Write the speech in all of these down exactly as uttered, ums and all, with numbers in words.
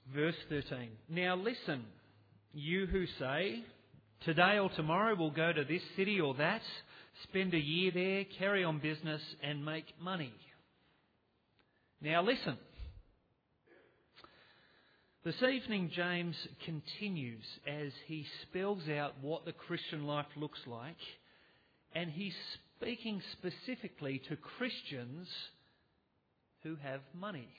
Verse thirteen. Now listen, you who say, today or tomorrow we'll go to this city or that, spend a year there, carry on business and make money. Now listen. This evening James continues as he spells out what the Christian life looks like, and he's speaking specifically to Christians who have money.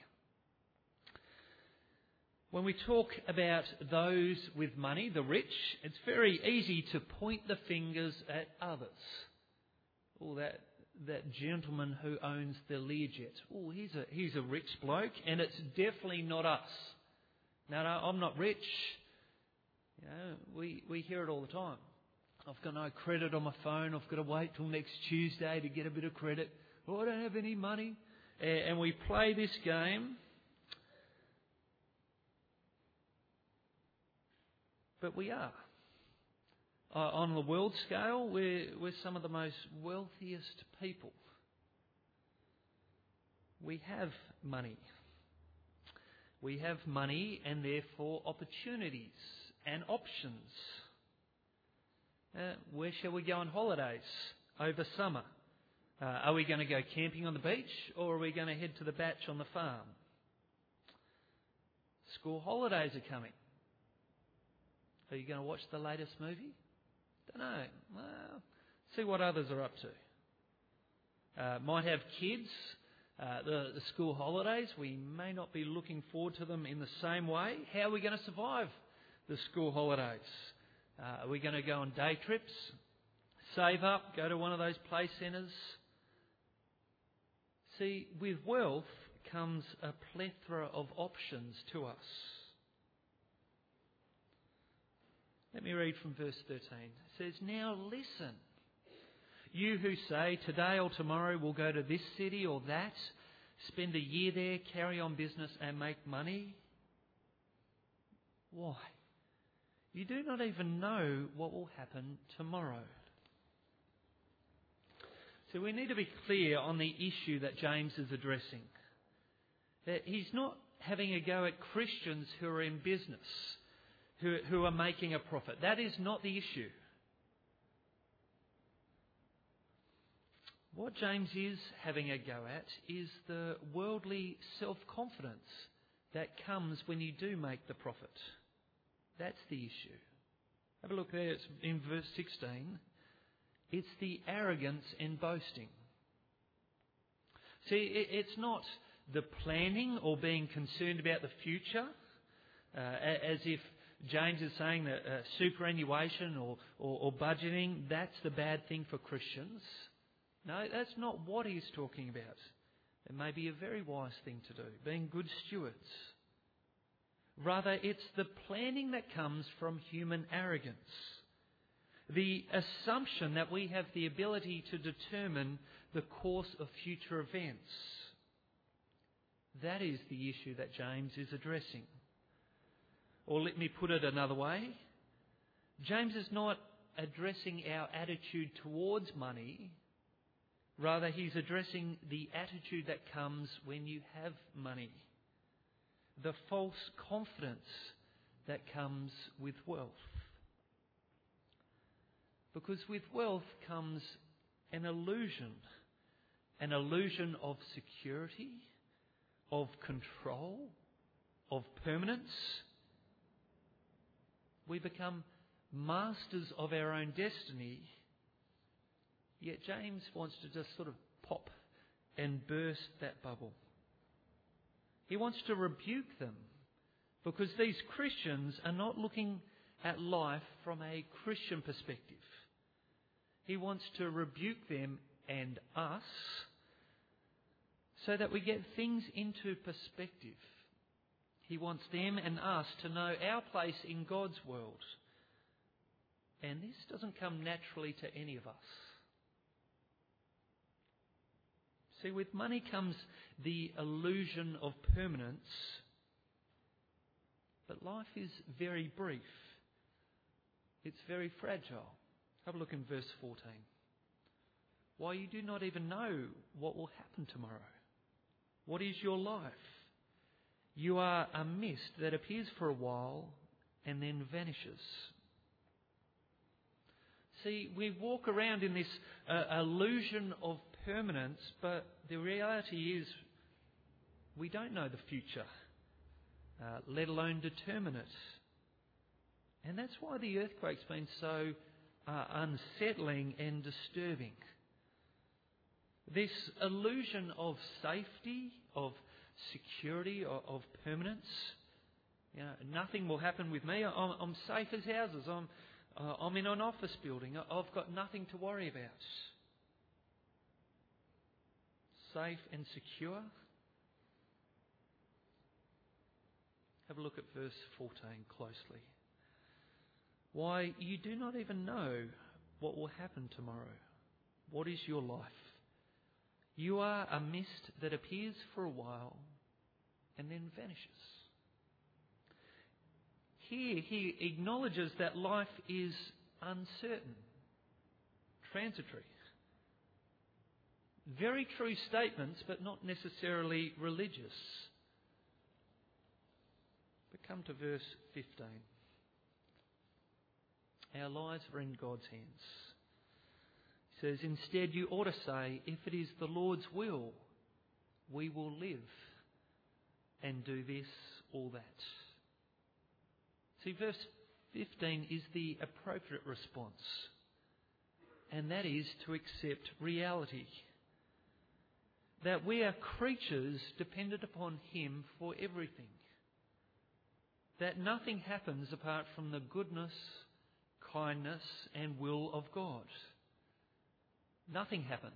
When we talk about those with money, the rich, it's very easy to point the fingers at others. Oh, that that gentleman who owns the Learjet. Oh, he's a he's a rich bloke, and it's definitely not us. No, no, I'm not rich. You know, we we hear it all the time. I've got no credit on my phone. I've got to wait till next Tuesday to get a bit of credit. Oh, I don't have any money, and we play this game. But we are. Uh, on the world scale, we're, we're some of the most wealthiest people. We have money. We have money and therefore opportunities and options. Uh, where shall we go on holidays over summer? Uh, are we going to go camping on the beach, or are we going to head to the batch on the farm? School holidays are coming. Are you going to watch the latest movie? Don't know. Well, see what others are up to. Uh, might have kids. Uh, the, the school holidays, we may not be looking forward to them in the same way. How are we going to survive the school holidays? Uh, are we going to go on day trips? Save up? Go to one of those play centres? See, with wealth comes a plethora of options to us. Let me read from verse thirteen. It says, now listen, you who say, today or tomorrow we'll go to this city or that, spend a year there, carry on business and make money. Why? You do not even know what will happen tomorrow. So we need to be clear on the issue that James is addressing. That he's not having a go at Christians who are in business, Who, who are making a profit. That is not the issue. What James is having a go at is the worldly self-confidence that comes when you do make the profit. That's the issue. Have a look there, it's in verse sixteen. It's the arrogance and boasting. See, it, it's not the planning or being concerned about the future, uh, as if James is saying that uh, superannuation or, or, or budgeting, that's the bad thing for Christians. No, that's not what he's talking about. It may be a very wise thing to do, being good stewards. Rather, it's the planning that comes from human arrogance. The assumption that we have the ability to determine the course of future events. That is the issue that James is addressing. Or let me put it another way. James is not addressing our attitude towards money. Rather, he's addressing the attitude that comes when you have money. The false confidence that comes with wealth. Because with wealth comes an illusion. An illusion of security, of control, of permanence. We become masters of our own destiny. Yet James wants to just sort of pop and burst that bubble. He wants to rebuke them because these Christians are not looking at life from a Christian perspective. He wants to rebuke them and us so that we get things into perspective. He wants them and us to know our place in God's world. And this doesn't come naturally to any of us. See, with money comes the illusion of permanence, but life is very brief. It's very fragile. Have a look in verse fourteen. Why, you do not even know what will happen tomorrow. What is your life? You are a mist that appears for a while and then vanishes. See, we walk around in this uh, illusion of permanence, but the reality is we don't know the future, uh, let alone determine it. And that's why the earthquake's been so uh, unsettling and disturbing. This illusion of safety, of security, of, of permanence. You know, nothing will happen with me. I'm, I'm safe as houses. I'm, uh, I'm in an office building. I've got nothing to worry about. Safe and secure. Have a look at verse fourteen closely. Why, you do not even know what will happen tomorrow. What is your life? You are a mist that appears for a while and then vanishes. Here he acknowledges that life is uncertain, transitory. Very true statements, but not necessarily religious. But come to verse fifteen. Our lives are in God's hands. He says, instead you ought to say, if it is the Lord's will, we will live and do this or that. See, verse fifteen is the appropriate response, and that is to accept reality. That we are creatures dependent upon Him for everything. That nothing happens apart from the goodness, kindness and will of God. Nothing happens.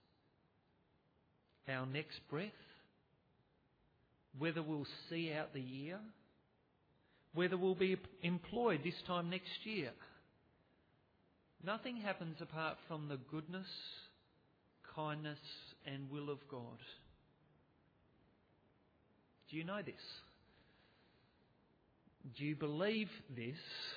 Our next breath, whether we'll see out the year, whether we'll be employed this time next year, nothing happens apart from the goodness, kindness and will of God. Do you know this? Do you believe this?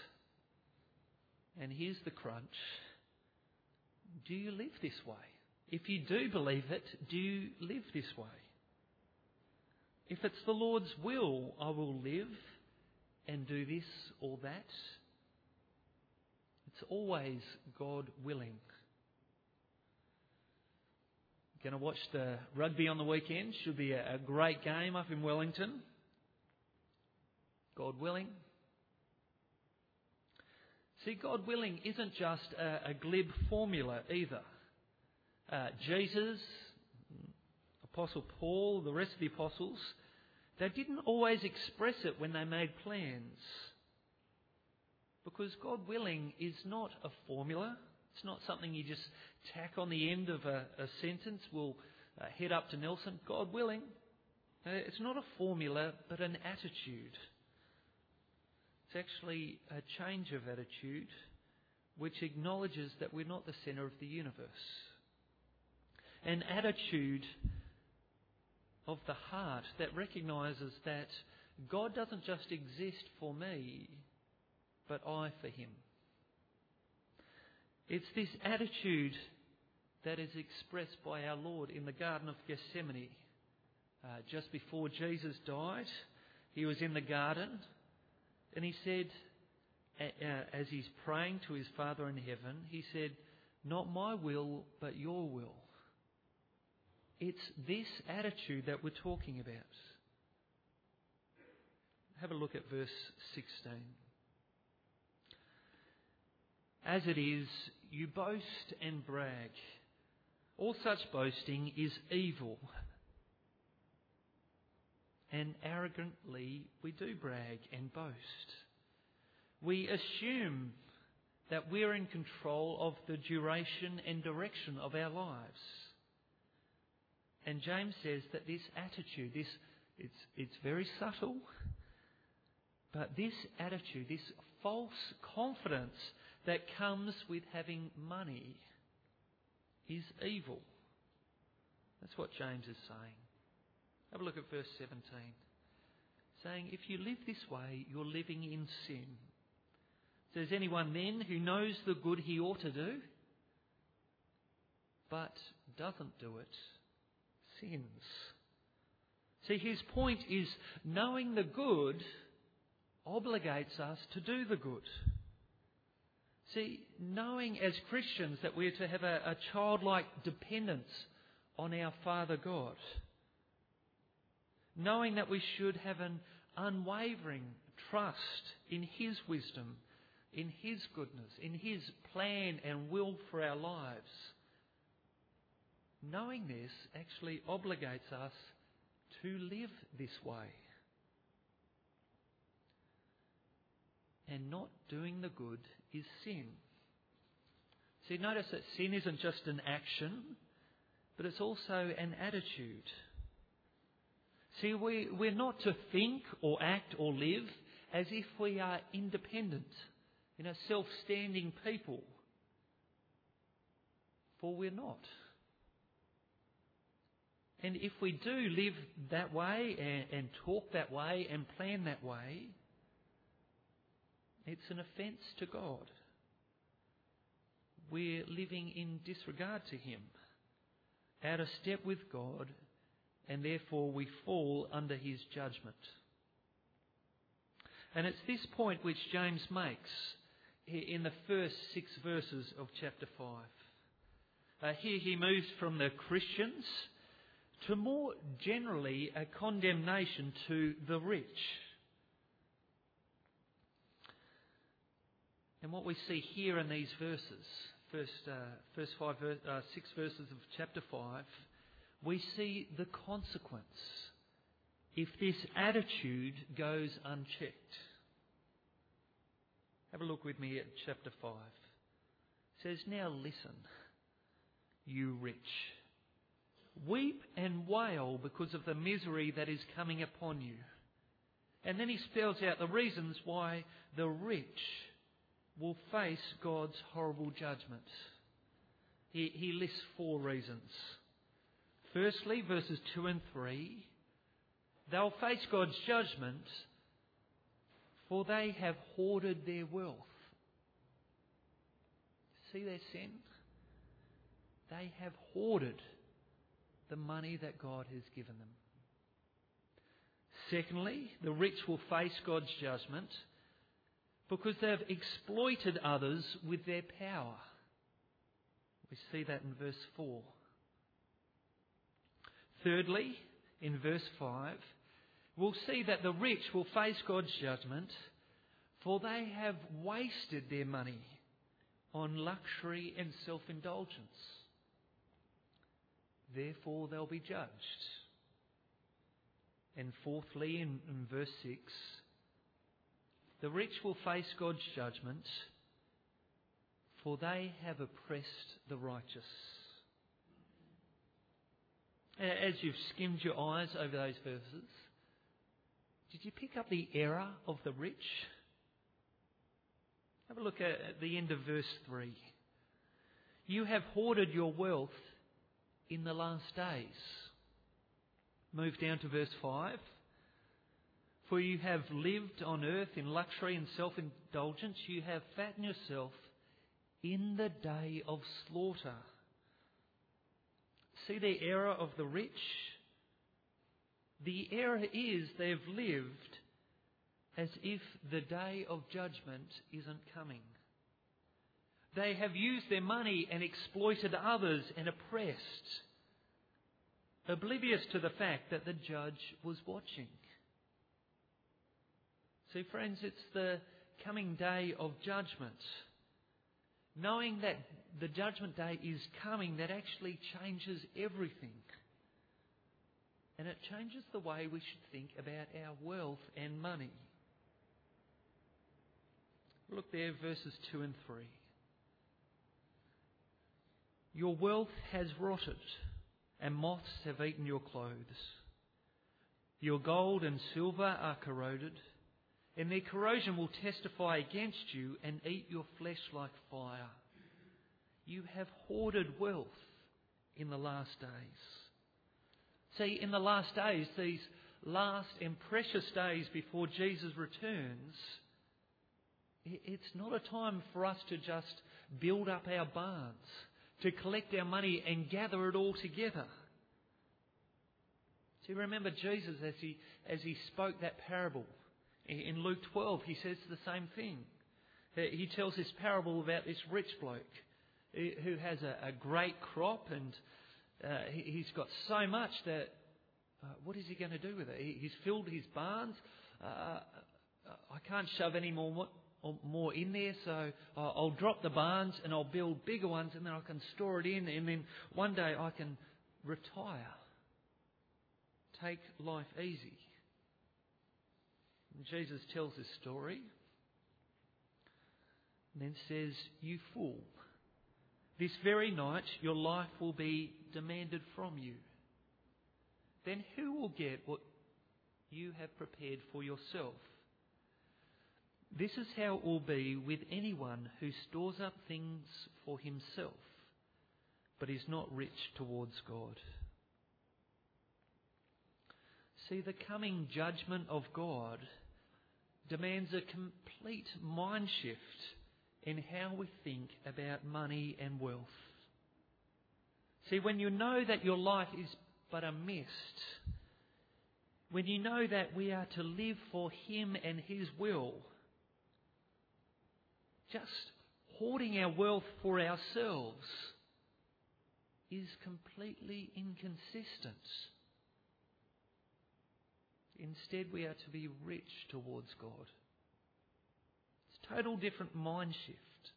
And here's the crunch. Do you live this way? If you do believe it, do you live this way? If it's the Lord's will, I will live and do this or that. It's always God willing. Going to watch the rugby on the weekend. Should be a, a great game up in Wellington. God willing. See, God willing isn't just a, a glib formula either. Uh, Jesus, Apostle Paul, the rest of the apostles, they didn't always express it when they made plans. Because God willing is not a formula. It's not something you just tack on the end of a, a sentence. We'll uh, head up to Nelson. God willing. Uh, it's not a formula, but an attitude. It's actually a change of attitude which acknowledges that we're not the centre of the universe. An attitude of the heart that recognises that God doesn't just exist for me, but I for Him. It's this attitude that is expressed by our Lord in the Garden of Gethsemane. Uh, just before Jesus died, He was in the garden and He said, uh, as He's praying to His Father in heaven, He said, not my will, but your will. It's this attitude that we're talking about. Have a look at verse sixteen. As it is, you boast and brag. All such boasting is evil. And arrogantly we do brag and boast. We assume that we're in control of the duration and direction of our lives. And James says that this attitude, this it's it's very subtle, but this attitude, this false confidence that comes with having money is evil. That's what James is saying. Have a look at verse seventeen. Saying, if you live this way, you're living in sin. Says, anyone then who knows the good he ought to do, but doesn't do it, sins. See, his point is knowing the good obligates us to do the good. See, knowing as Christians that we're to have a, a childlike dependence on our Father God. Knowing that we should have an unwavering trust in his wisdom, in his goodness, in his plan and will for our lives. Knowing this actually obligates us to live this way. And not doing the good is sin. See, notice that sin isn't just an action, but it's also an attitude. See, we, we're not to think or act or live as if we are independent, you know, self-standing people. For we're not. And if we do live that way and, and talk that way and plan that way, it's an offence to God. We're living in disregard to him, out of step with God, and therefore we fall under his judgment. And it's this point which James makes in the first six verses of chapter five. Uh, here he moves from the Christians to more generally a condemnation to the rich. And what we see here in these verses, first, uh, first five, uh, six verses of chapter five, we see the consequence if this attitude goes unchecked. Have a look with me at chapter five. It says, "Now listen, you rich. Weep and wail because of the misery that is coming upon you." And then he spells out the reasons why the rich will face God's horrible judgment. He, he lists four reasons. Firstly, verses two and three, they'll face God's judgment for they have hoarded their wealth. See their sin? They have hoarded the money that God has given them. Secondly, the rich will face God's judgment because they've exploited others with their power. We see that in verse four. Thirdly, in verse five, we'll see that the rich will face God's judgment for they have wasted their money on luxury and self-indulgence. Therefore, they'll be judged. And fourthly, in, in verse six, the rich will face God's judgment, for they have oppressed the righteous. As you've skimmed your eyes over those verses, did you pick up the error of the rich? Have a look at the end of verse three. You have hoarded your wealth in the last days. Move down to verse five. For you have lived on earth in luxury and self-indulgence. You have fattened yourself in the day of slaughter. See the error of the rich? The error is they've lived as if the day of judgment isn't coming. They have used their money and exploited others and oppressed, oblivious to the fact that the judge was watching. See, friends, it's the coming day of judgment. Knowing that the judgment day is coming, that actually changes everything. And it changes the way we should think about our wealth and money. Look there, verses two and three. Your wealth has rotted, and moths have eaten your clothes. Your gold and silver are corroded, and their corrosion will testify against you and eat your flesh like fire. You have hoarded wealth in the last days. See, in the last days, these last and precious days before Jesus returns, it's not a time for us to just build up our barns, to collect our money and gather it all together. Do you remember Jesus as he as he spoke that parable in Luke twelve? He says the same thing. He tells this parable about this rich bloke who has a, a great crop, and uh, he, he's got so much that uh, what is he going to do with it? He, he's filled his barns. Uh, I can't shove any more more in there, so I'll drop the barns and I'll build bigger ones, and then I can store it in, and then one day I can retire, take life easy. And Jesus tells this story and then says, "You fool, this very night your life will be demanded from you. Then who will get what you have prepared for yourself? This is how it will be with anyone who stores up things for himself, but is not rich towards God." See, the coming judgment of God demands a complete mind shift in how we think about money and wealth. See, when you know that your life is but a mist, when you know that we are to live for Him and His will, just hoarding our wealth for ourselves is completely inconsistent. Instead, we are to be rich towards God. It's a total different mind shift.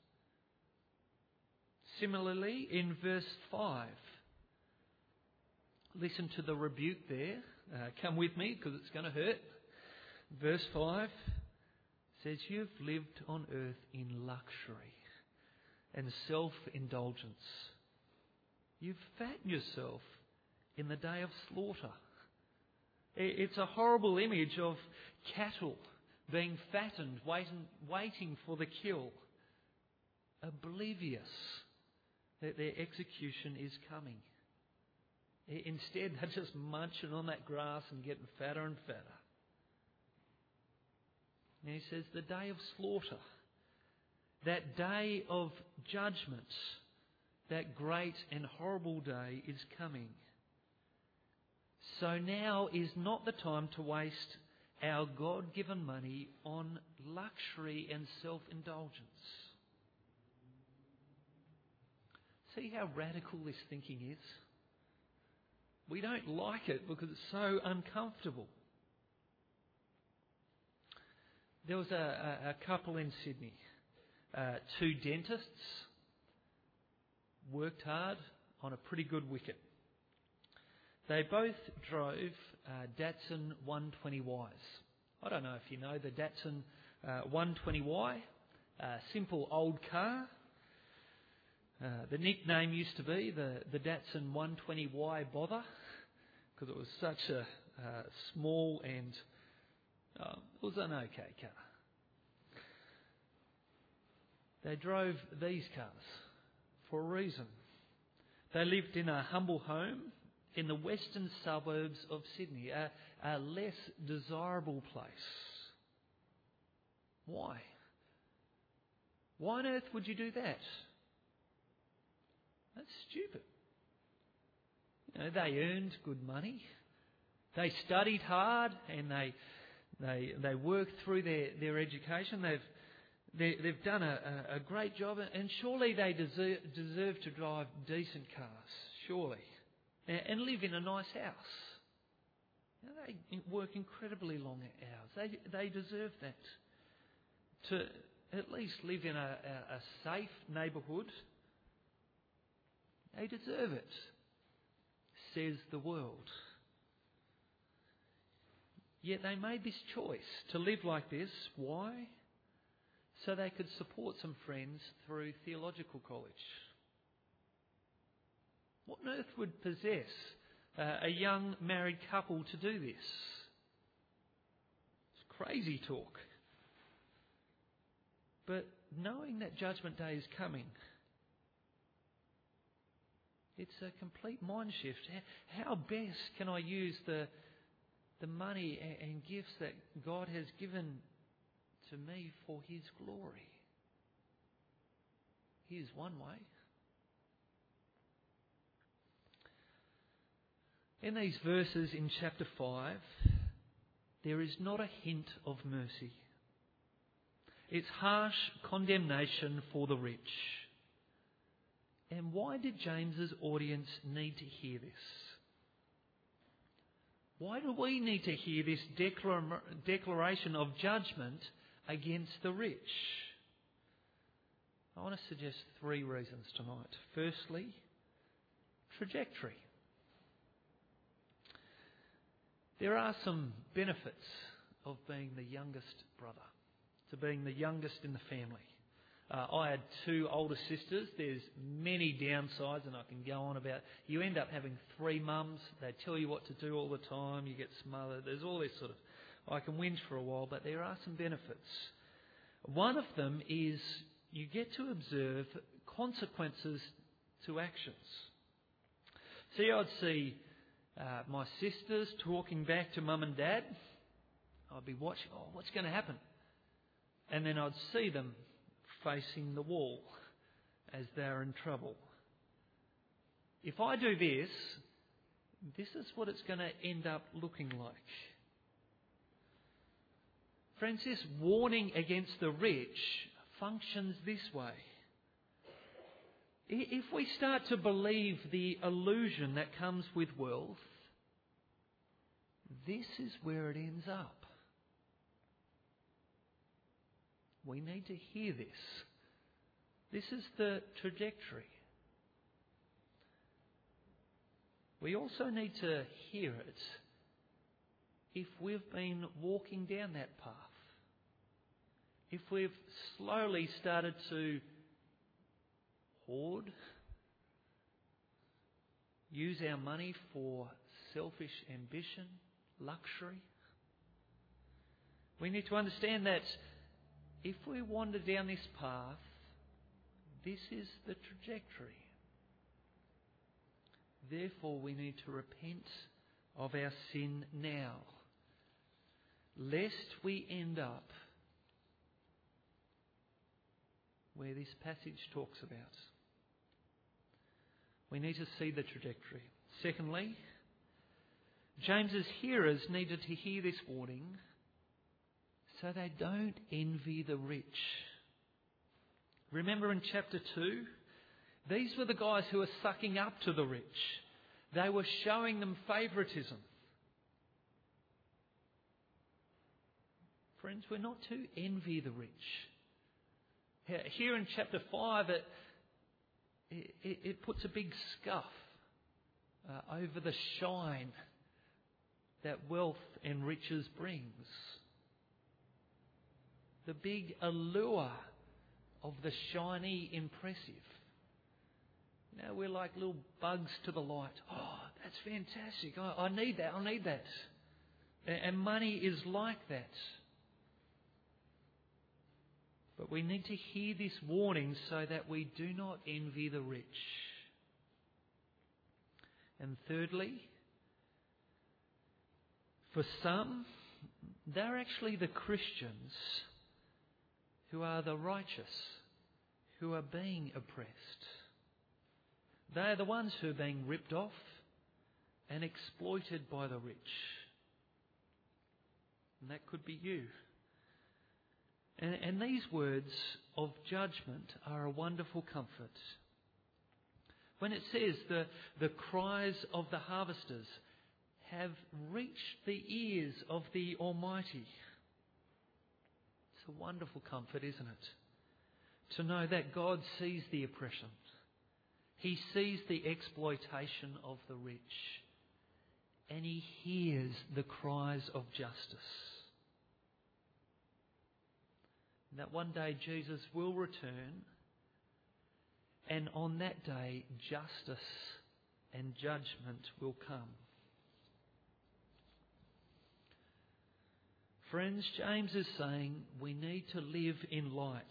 Similarly, in verse five, listen to the rebuke there. Uh, come with me because it's going to hurt. Verse five says, "You've lived on earth in luxury and self-indulgence. You've fattened yourself in the day of slaughter." It's a horrible image of cattle being fattened, waiting, waiting for the kill, oblivious that their execution is coming. Instead, they're just munching on that grass and getting fatter and fatter. And he says, the day of slaughter, that day of judgment, that great and horrible day is coming. So now is not the time to waste our God-given money on luxury and self-indulgence. See how radical this thinking is? We don't like it because it's so uncomfortable. There was a, a, a couple in Sydney, uh, two dentists, worked hard on a pretty good wicket. They both drove uh, Datsun one twenty Ys. I don't know if you know the Datsun uh, one twenty Y, a simple old car. Uh, the nickname used to be the, the Datsun one twenty Y Bother because it was such a uh, small and uh, it was an okay car. They drove these cars for a reason. They lived in a humble home in the western suburbs of Sydney, a, a less desirable place. Why? Why on earth would you do that? That's stupid. You know, they earned good money. They studied hard and they they they worked through their, their education. They've they, they've done a, a great job, and surely they deserve, deserve to drive decent cars. Surely. And live in a nice house. You know, they work incredibly long hours. They they deserve that. To at least live in a, a, a safe neighbourhood. They deserve it, says the world. Yet they made this choice to live like this. Why? So they could support some friends through theological college. What on earth would possess uh, a young married couple to do this? It's crazy talk. But knowing that Judgment Day is coming, it's a complete mind shift. How best can I use the the money and gifts that God has given to me for His glory? Here's one way. In these verses in chapter five, there is not a hint of mercy. It's harsh condemnation for the rich. And why did James's audience need to hear this? Why do we need to hear this declar- declaration of judgment against the rich? I want to suggest three reasons tonight. Firstly, trajectory. There are some benefits of being the youngest brother, to being the youngest in the family. Uh, I had two older sisters. There's many downsides, and I can go on about. You end up having three mums. They tell you what to do all the time. You get smothered. There's all this sort of. I can whinge for a while, but there are some benefits. One of them is you get to observe consequences to actions. See, I'd see uh, my sisters talking back to mum and dad. I'd be watching. Oh, what's going to happen? And then I'd see them facing the wall as they're in trouble. If I do this, this is what it's going to end up looking like. Friends, this warning against the rich functions this way. If we start to believe the illusion that comes with wealth, this is where it ends up. We need to hear this. This is the trajectory. We also need to hear it if we've been walking down that path. If we've slowly started to hoard, use our money for selfish ambition, luxury. We need to understand that if we wander down this path, this is the trajectory. Therefore, we need to repent of our sin now, lest we end up where this passage talks about. We need to see the trajectory. Secondly, James's hearers needed to hear this warning so they don't envy the rich. Remember in chapter two, these were the guys who were sucking up to the rich. They were showing them favouritism. Friends, we're not to envy the rich. Here in chapter five, it, it, it puts a big scuff uh, over the shine that wealth and riches brings. The big allure of the shiny impressive. Now we're like little bugs to the light. Oh, that's fantastic. I, I need that. I need that. And money is like that. But we need to hear this warning so that we do not envy the rich. And thirdly, for some, they're actually the Christians who are the righteous, who are being oppressed. They are the ones who are being ripped off and exploited by the rich. And that could be you. And, and these words of judgment are a wonderful comfort. When it says the, the cries of the harvesters have reached the ears of the Almighty. It's a wonderful comfort, isn't it? To know that God sees the oppression. He sees the exploitation of the rich. And He hears the cries of justice. That one day Jesus will return, and on that day justice and judgment will come. Friends, James is saying we need to live in light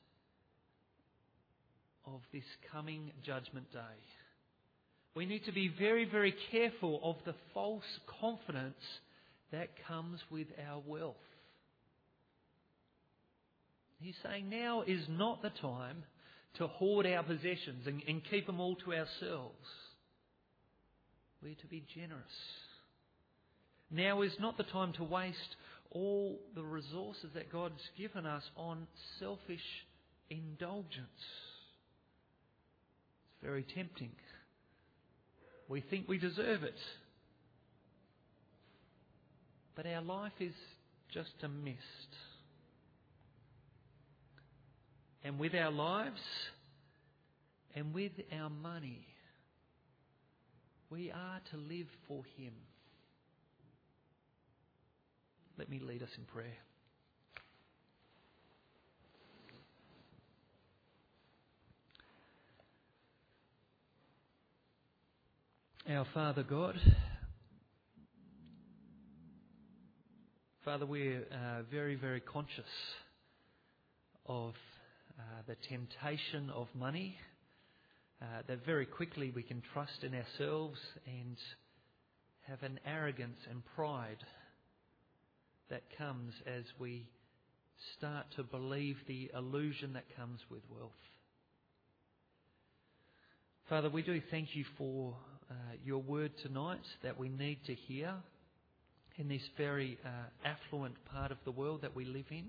of this coming judgment day. We need to be very, very careful of the false confidence that comes with our wealth. He's saying now is not the time to hoard our possessions and, and keep them all to ourselves. We're to be generous. Now is not the time to waste all the resources that God's given us on selfish indulgence. It's very tempting. We think we deserve it. But our life is just a mist. And with our lives and with our money, we are to live for Him. Let me lead us in prayer. Our Father God, Father, we're uh, very, very conscious of uh, the temptation of money, uh, that very quickly we can trust in ourselves and have an arrogance and pride that comes as we start to believe the illusion that comes with wealth. Father, we do thank you for uh, your word tonight that we need to hear in this very uh, affluent part of the world that we live in.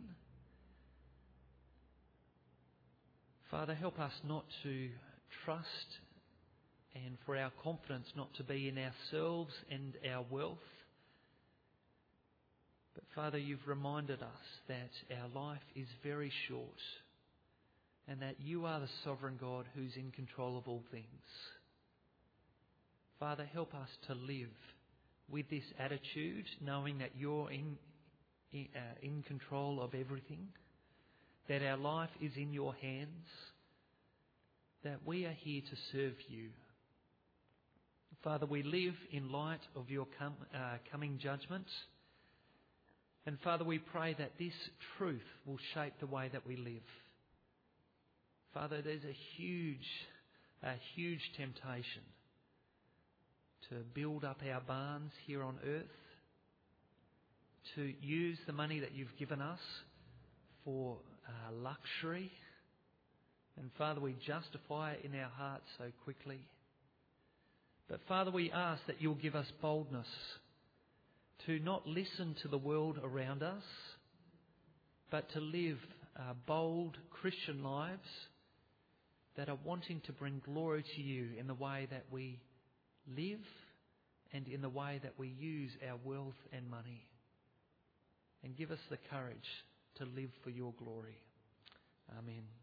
Father, help us not to trust and for our confidence not to be in ourselves and our wealth. But Father, you've reminded us that our life is very short and that you are the sovereign God who's in control of all things. Father, help us to live with this attitude, knowing that you're in, in, uh, in control of everything, that our life is in your hands, that we are here to serve you. Father, we live in light of your com- uh, coming judgment. And Father, we pray that this truth will shape the way that we live. Father, there's a huge, a huge temptation to build up our barns here on earth, to use the money that you've given us for uh, luxury. And Father, we justify it in our hearts so quickly. But Father, we ask that you'll give us boldness to not listen to the world around us, but to live uh, bold Christian lives that are wanting to bring glory to you in the way that we live and in the way that we use our wealth and money. And give us the courage to live for your glory. Amen.